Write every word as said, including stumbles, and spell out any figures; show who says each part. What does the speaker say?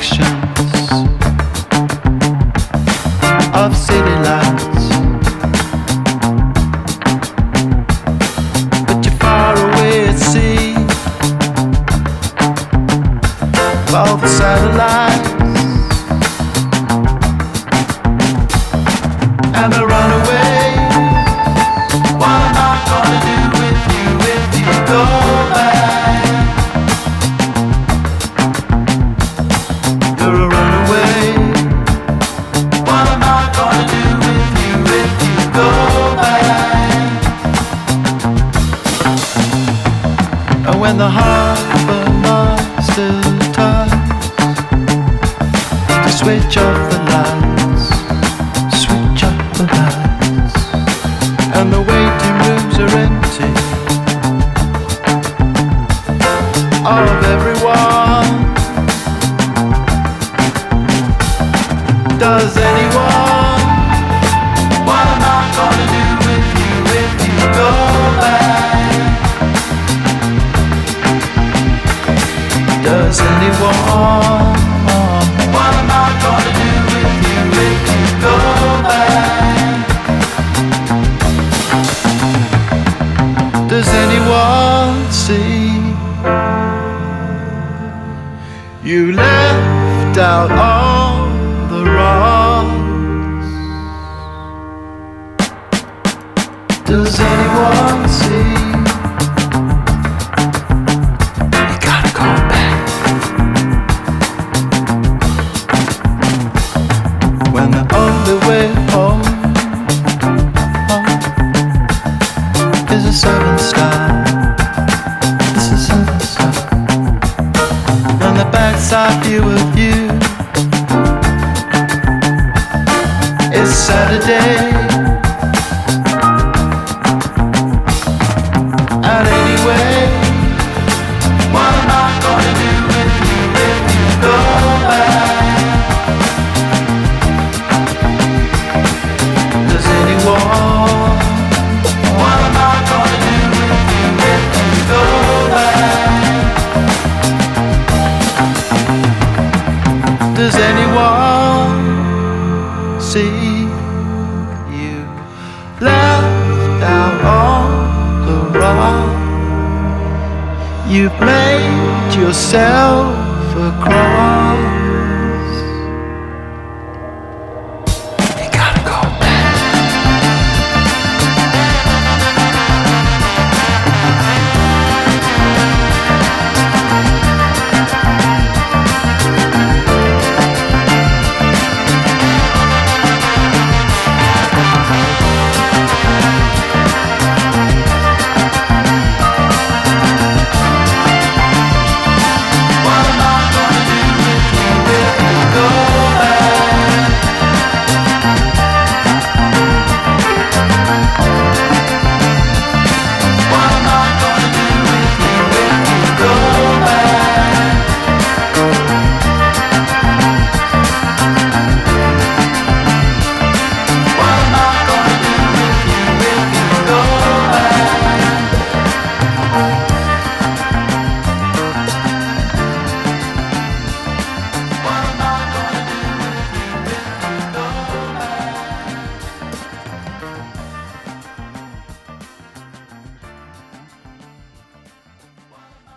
Speaker 1: reflections of city lights, but you're far away at sea of all the satellites and the runaways. What am I gonna do with you if you go back? You're a runaway. What am I gonna do with you if you go back? And when the harbor master turns to switch off the lights, switch off the lights, and the waiting rooms are empty of everyone. Does anyone? What am I gonna do with you if you go back? Does anyone? What am I gonna do with you if you go back? Does anyone see? You left out all the wrongs. Does anyone see? You gotta go back. When the only way home, home is a seven star. It's a seven star. And the backside view of you is Saturday. And anyway, what am I gonna do with you if you go back? Does anyone? What am I gonna do with you if you go back? Does anyone see? You left out all the wrong. You've made yourself a cross.